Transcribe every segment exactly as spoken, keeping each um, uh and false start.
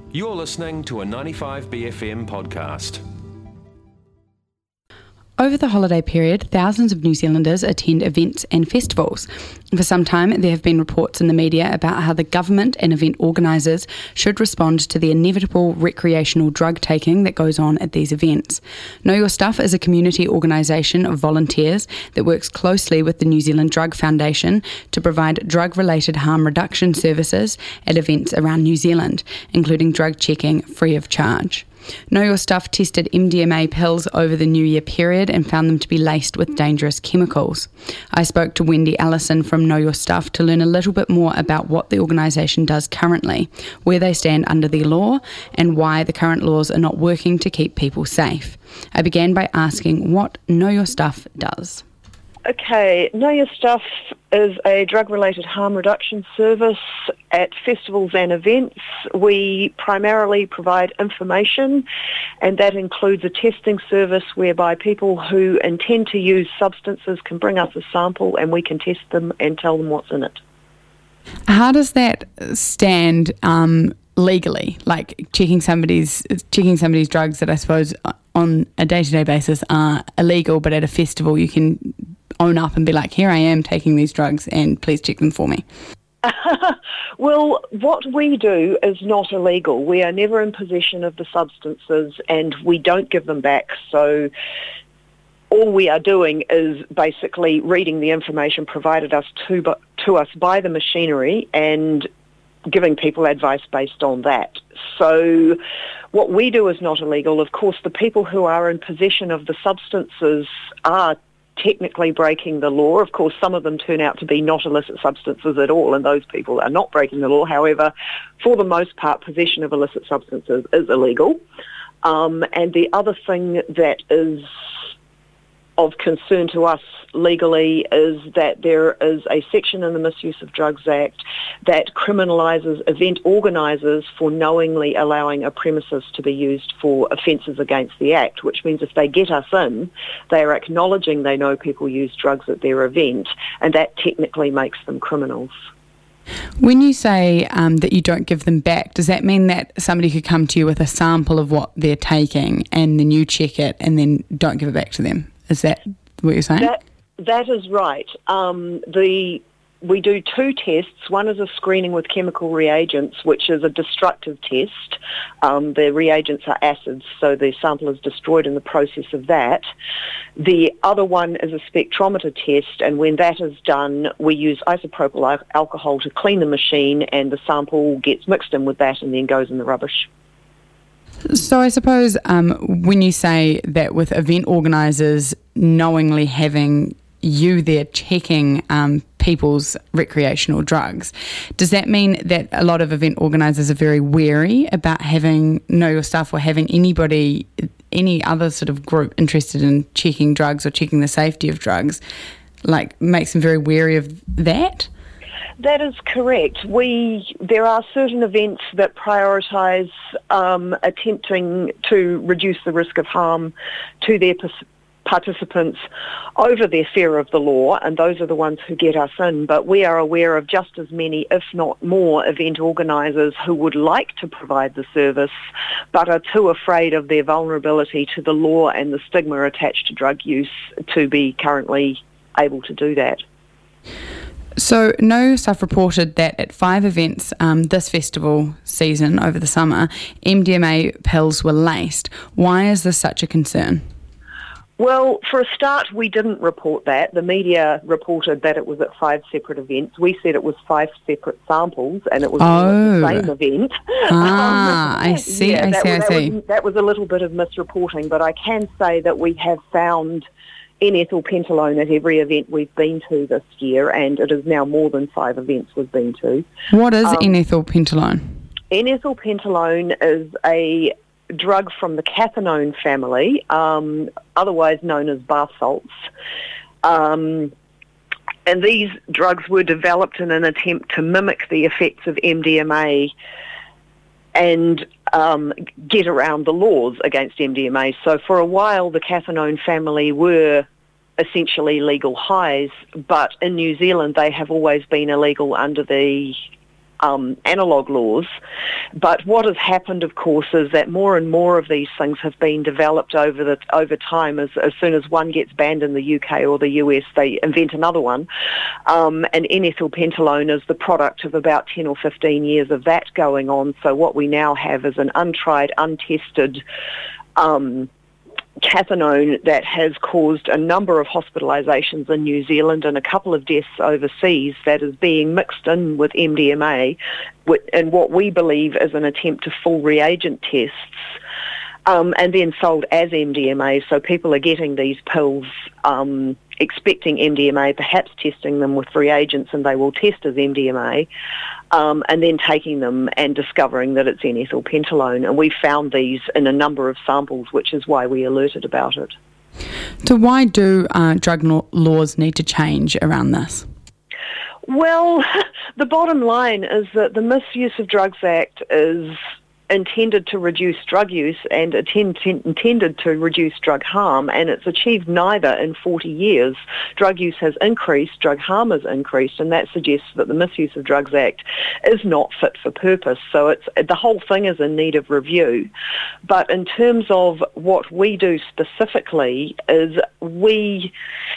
You're listening to a ninety-five B F M podcast. Over the holiday period, thousands of New Zealanders attend events and festivals. For some time, there have been reports in the media about how the government and event organisers should respond to the inevitable recreational drug taking that goes on at these events. Know Your Stuff is a community organisation of volunteers that works closely with the New Zealand Drug Foundation to provide drug-related harm reduction services at events around New Zealand, including drug checking free of charge. Know Your Stuff tested M D M A pills over the New Year period and found them to be laced with dangerous chemicals. I spoke to Wendy Allison from Know Your Stuff to learn a little bit more about what the organisation does currently, where they stand under the law, and why the current laws are not working to keep people safe. I began by asking what Know Your Stuff does. Okay, Know Your Stuff is a drug-related harm reduction service at festivals and events. We primarily provide information, and that includes a testing service whereby people who intend to use substances can bring us a sample and we can test them and tell them what's in it. How does that stand um, legally? Like checking somebody's checking somebody's drugs that I suppose on a day-to-day basis are illegal, but at a festival you can own up and be like, here I am taking these drugs and please check them for me? Well, what we do is not illegal. We are never in possession of the substances and we don't give them back. So all we are doing is basically reading the information provided us to, to us by the machinery and giving people advice based on that. So what we do is not illegal. Of course, the people who are in possession of the substances are technically breaking the law. Of course, some of them turn out to be not illicit substances at all, and those people are not breaking the law. However, for the most part, possession of illicit substances is illegal. Um, and the other thing that is of concern to us legally is that there is a section in the Misuse of Drugs Act that criminalises event organisers for knowingly allowing a premises to be used for offences against the Act, which means if they get us in, they are acknowledging they know people use drugs at their event, and that technically makes them criminals. When you say um, that you don't give them back, does that mean that somebody could come to you with a sample of what they're taking and then you check it and then don't give it back to them? Is that what you're saying? That, that is right. Um, the we do two tests. One is a screening with chemical reagents, which is a destructive test. Um, the reagents are acids, so the sample is destroyed in the process of that. The other one is a spectrometer test, and when that is done, we use isopropyl alcohol to clean the machine, and the sample gets mixed in with that and then goes in the rubbish. So I suppose um, when you say that with event organisers knowingly having you there checking um, people's recreational drugs, does that mean that a lot of event organisers are very wary about having Know Your Stuff or having anybody, any other sort of group interested in checking drugs or checking the safety of drugs, like makes them very wary of that? That is correct. We there are certain events that prioritise um, attempting to reduce the risk of harm to their pers- participants over their fear of the law, and those are the ones who get us in. But we are aware of just as many, if not more, event organisers who would like to provide the service but are too afraid of their vulnerability to the law and the stigma attached to drug use to be currently able to do that. So Know Your Stuff reported that at five events um, this festival season over the summer, M D M A pills were laced. Why is this such a concern? Well, for a start, we didn't report that. The media reported that it was at five separate events. We said it was five separate samples, and it was oh. the same event. Ah, um, I see, yeah, I that, see, I that see. Was, that was a little bit of misreporting, but I can say that we have found N-ethylpentalone at every event we've been to this year, and it is now more than five events we've been to. What is um, N-ethylpentalone? N-ethylpentalone is a drug from the cathinone family, um, otherwise known as bath salts. Um, and these drugs were developed in an attempt to mimic the effects of M D M A and um, get around the laws against M D M A. So for a while, the cathinone family were essentially legal highs, but in New Zealand, they have always been illegal under the um, analogue laws. But what has happened, of course, is that more and more of these things have been developed over the over time. As, as soon as one gets banned in the U K or the U S, they invent another one. Um, and N-ethylpentalone is the product of about ten or fifteen years of that going on. So what we now have is an untried, untested um, cathinone that has caused a number of hospitalisations in New Zealand and a couple of deaths overseas that is being mixed in with M D M A in what we believe is an attempt to fool reagent tests, um, and then sold as M D M A. So people are getting these pills um, expecting M D M A, perhaps testing them with reagents, and they will test as M D M A. Um, and then taking them and discovering that it's N-ethylpentalone. And we found these in a number of samples, which is why we alerted about it. So why do uh, drug laws need to change around this? Well, the bottom line is that the Misuse of Drugs Act is intended to reduce drug use and attend, intended to reduce drug harm, and it's achieved neither in forty years. Drug use has increased, drug harm has increased, and that suggests that the Misuse of Drugs Act is not fit for purpose. So it's the whole thing is in need of review. But in terms of what we do specifically is we...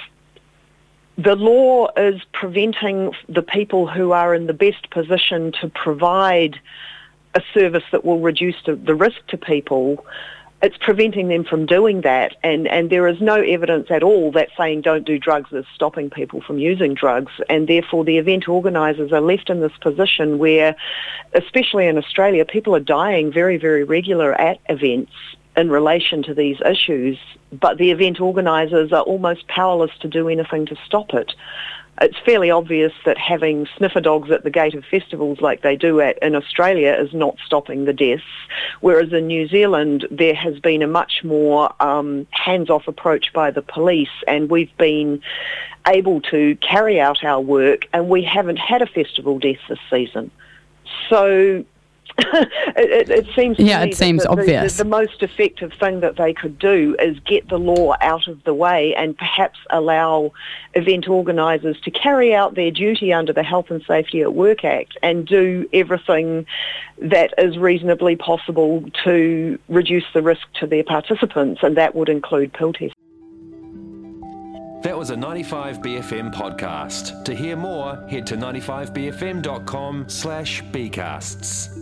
The law is preventing the people who are in the best position to provide a service that will reduce the, the risk to people. It's preventing them from doing that, and, and there is no evidence at all that saying don't do drugs is stopping people from using drugs, and therefore the event organisers are left in this position where, especially in Australia, people are dying very, very regular at events in relation to these issues, but the event organisers are almost powerless to do anything to stop it. It's fairly obvious that having sniffer dogs at the gate of festivals like they do at in Australia is not stopping the deaths, whereas in New Zealand there has been a much more um, hands-off approach by the police, and we've been able to carry out our work, and we haven't had a festival death this season. So it, it, it seems to yeah, me it seems that obvious. the, the, the most effective thing that they could do is get the law out of the way and perhaps allow event organisers to carry out their duty under the Health and Safety at Work Act and do everything that is reasonably possible to reduce the risk to their participants, and that would include pill testing. That was a ninety-five B F M podcast. To hear more, head to ninety-five b f m dot com slash bcasts.